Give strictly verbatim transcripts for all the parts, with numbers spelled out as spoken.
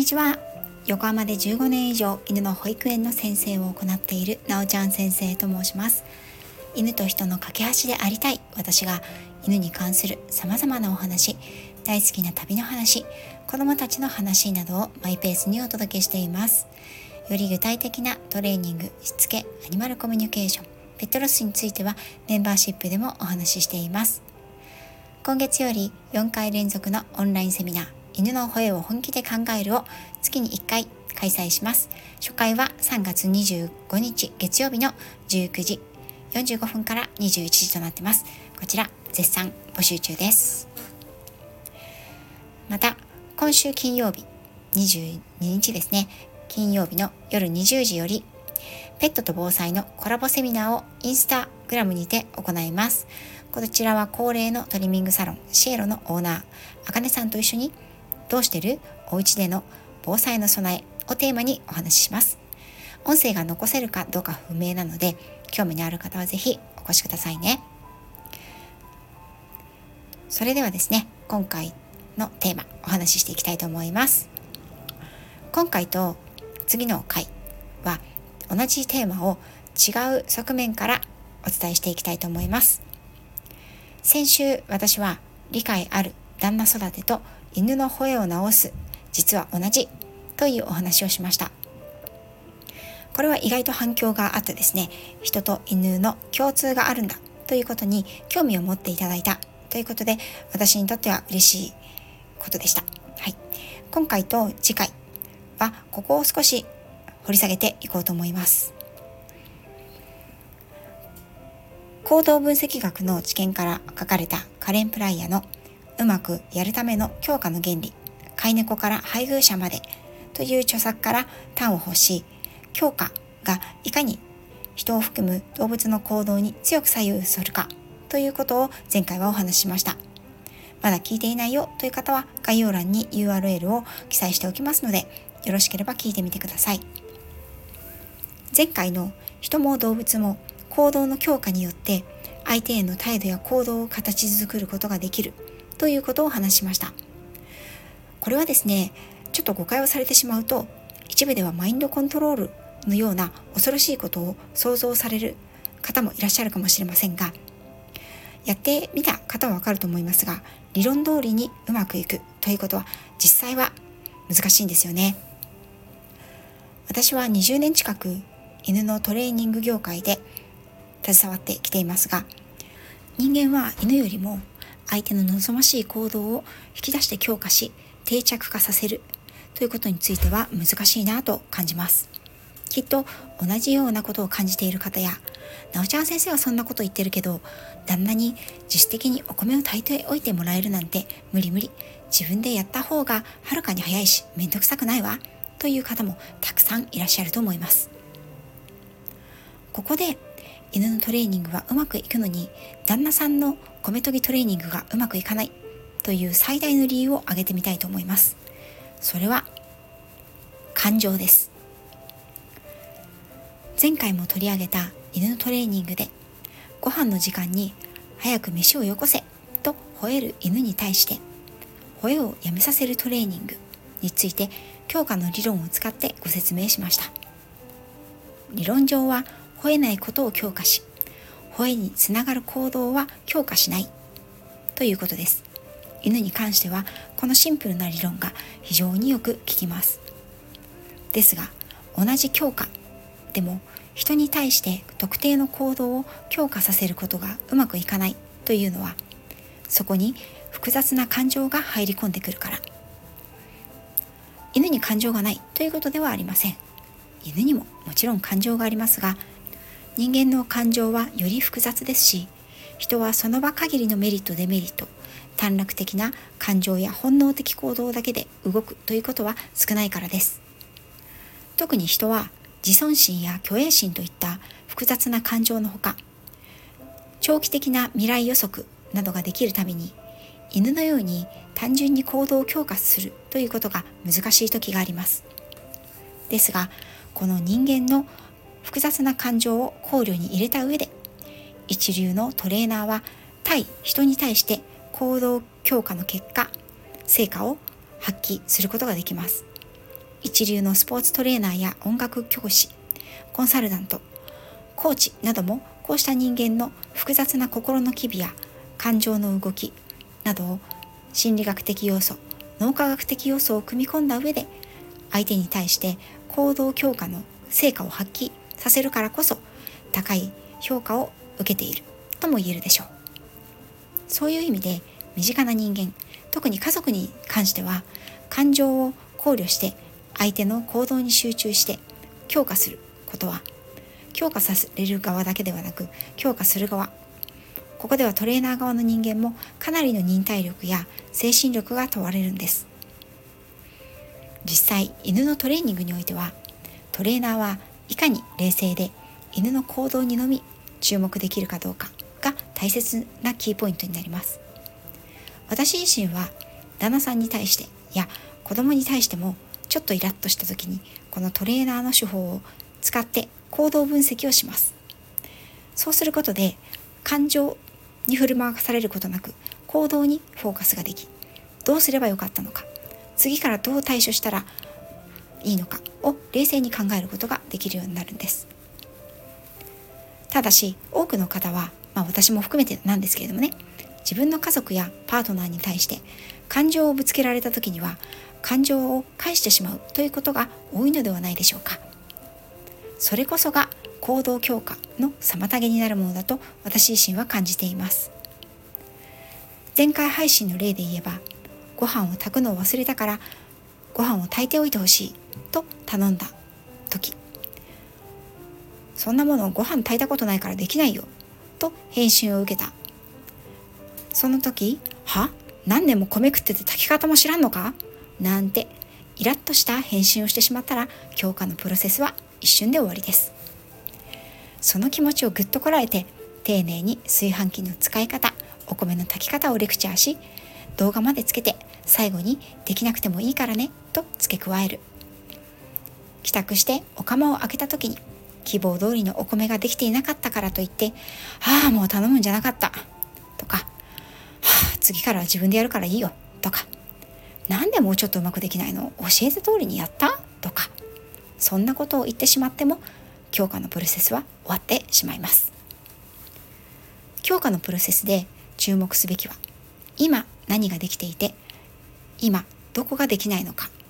ちは。横浜でじゅうごねん以上犬の保育園の先生を行っているなおちゃん先生と申します。犬と人の架け橋でありたい私が、犬に関するさまざまなお話、大好きな旅の話、子どもたちの話などをマイペースにお届けしています。より具体的なトレーニング、しつけ、アニマルコミュニケーション、ペットロスについてはメンバーシップでもお話ししています。今月よりよんかい連続のオンラインセミナー、犬の吠えを本気で考えるを月にいっかい開催します。初回はさんがつにじゅうごにち月曜日のじゅうくじよんじゅうごふんからにじゅういちじとなっています。こちら絶賛募集中です。また今週金曜日にじゅうににちですね、金曜日の夜にじゅうじよりペットと防災のコラボセミナーをインスタグラムにて行います。こちらは恒例のトリミングサロンシエロのオーナーあかねさんと一緒に、どうしてる？お家での防災の備えをテーマにお話しします。音声が残せるかどうか不明なので、興味のある方はぜひお越しくださいね。それではですね、今回のテーマお話ししていきたいと思います。今回と次の回は同じテーマを違う側面からお伝えしていきたいと思います。先週私は理解ある旦那育てと犬の吠えを直す実は同じというお話をしました。これは意外と反響があってですね、人と犬の共通があるんだということに興味を持っていただいたということで、私にとっては嬉しいことでした。はい、今回と次回はここを少し掘り下げていこうと思います。行動分析学の知見から書かれたカレン・プライヤのうまくやるための強化の原理、飼い猫から配偶者までという著作から端を欲し、強化がいかに人を含む動物の行動に強く左右するかということを前回はお話ししました。まだ聞いていないよという方は概要欄に ユーアールエル を記載しておきますので、よろしければ聞いてみてください。前回の人も動物も行動の強化によって相手への態度や行動を形作ることができるということを話しました。これはですね、ちょっと誤解をされてしまうと、一部ではマインドコントロールのような恐ろしいことを想像される方もいらっしゃるかもしれませんが、やってみた方はわかると思いますが、理論通りにうまくいくということは実際は難しいんですよね。私はにじゅうねん近く犬のトレーニング業界で携わってきていますが、人間は犬よりも相手の望ましい行動を引き出して強化し定着化させるということについては難しいなと感じます。きっと同じようなことを感じている方や、なおちゃん先生はそんなこと言ってるけど旦那に自主的にお米を炊いておいてもらえるなんて無理無理、自分でやった方がはるかに早いしめんどくさくないわという方もたくさんいらっしゃると思います。ここで犬のトレーニングがうまくいくのに旦那さんの米研ぎトレーニングがうまくいかないという最大の理由を挙げてみたいと思います。それは感情です。前回も取り上げた犬のトレーニングで、ご飯の時間に早く飯をよこせと吠える犬に対して吠えをやめさせるトレーニングについて強化の理論を使ってご説明しました。理論上は吠えないことを強化し、吠えにつながる行動は強化しないということです。犬に関してはこのシンプルな理論が非常によく効きます。ですが同じ強化でも人に対して特定の行動を強化させることがうまくいかないというのは、そこに複雑な感情が入り込んでくるから。犬に感情がないということではありません。犬にももちろん感情がありますが、人間の感情はより複雑ですし、人はその場限りのメリットデメリット、短絡的な感情や本能的行動だけで動くということは少ないからです。特に人は自尊心や虚栄心といった複雑な感情のほか、長期的な未来予測などができるために、犬のように単純に行動を強化するということが難しい時があります。ですが、この人間の複雑な感情を考慮に入れた上で、一流のトレーナーは対人に対して行動強化の結果、成果を発揮することができます。 一流のスポーツトレーナーや音楽教師、コンサルタント、コーチなどもこうした人間の複雑な心の機微や感情の動きなどを心理学的要素、脳科学的要素を組み込んだ上で相手に対して行動強化の成果を発揮させるからこそ高い評価を受けているとも言えるでしょう。そういう意味で身近な人間、特に家族に関しては感情を考慮して相手の行動に集中して強化することは、強化される側だけではなく強化する側、ここではトレーナー側の人間もかなりの忍耐力や精神力が問われるんです。実際犬のトレーニングにおいてはトレーナーはいかに冷静で犬の行動にのみ注目できるかどうかが大切なキーポイントになります。私自身は旦那さんに対してや子供に対してもちょっとイラッとした時にこのトレーナーの手法を使って行動分析をします。そうすることで感情に振る舞わされることなく行動にフォーカスができ、どうすればよかったのか、次からどう対処したらいいのかを冷静に考えることができるようになるんです。ただし多くの方は、まあ、私も含めてなんですけれどもね、自分の家族やパートナーに対して感情をぶつけられた時には感情を返してしまうということが多いのではないでしょうか。それこそが行動強化の妨げになるものだと私自身は感じています。前回配信の例で言えば、ご飯を炊くのを忘れたからご飯を炊いておいてほしいと頼んだ時、そんなものご飯炊いたことないからできないよと返信を受けた。その時、は？何年も米食ってて炊き方も知らんのか？なんてイラッとした返信をしてしまったら強化のプロセスは一瞬で終わりです。その気持ちをぐっとこらえて丁寧に炊飯器の使い方、お米の炊き方をレクチャーし、動画までつけて最後にできなくてもいいからねと付け加える。帰宅してお釜を開けた時に希望通りのお米ができていなかったからといってああもう頼むんじゃなかったとか、はあ次からは自分でやるからいいよとか、なんでもうちょっとうまくできないの、教えた通りにやったとか、そんなことを言ってしまっても強化のプロセスは終わってしまいます。強化のプロセスで注目すべきは今何ができていて今どこができないのか、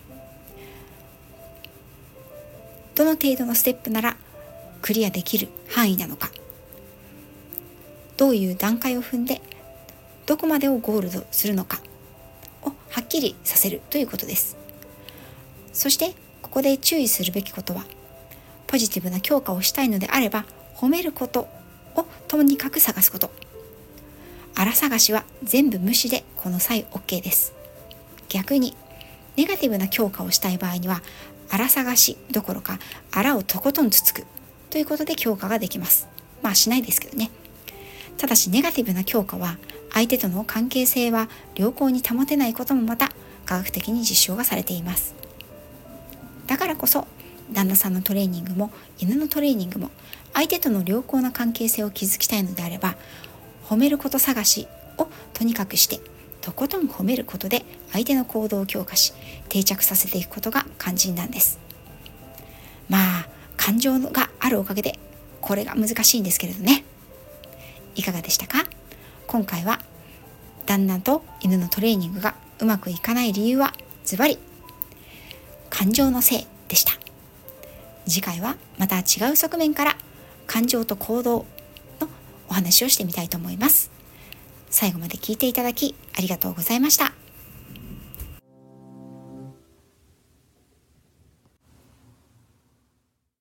どの程度のステップならクリアできる範囲なのか、どういう段階を踏んでどこまでをゴールドするのかをはっきりさせるということです。そしてここで注意するべきことは、ポジティブな強化をしたいのであれば褒めることをとにかく探すこと。あら探しは全部無視でこの際 OK です。逆にネガティブな強化をしたい場合にはあら探しどころかあらをとことんつつくということで強化ができます。まあしないですけどね。ただしネガティブな強化は相手との関係性は良好に保てないこともまた科学的に実証がされています。だからこそ旦那さんのトレーニングも犬のトレーニングも相手との良好な関係性を築きたいのであれば、褒めること探しをとにかくしてとことん褒めることで相手の行動を強化し定着させていくことが肝心なんです。まあ感情があるおかげでこれが難しいんですけれどね。いかがでしたか？今回は旦那と犬のトレーニングがうまくいかない理由はズバリ感情のせいでした。次回はまた違う側面から感情と行動のお話をしてみたいと思います。最後まで聞いていただきありがとうございました。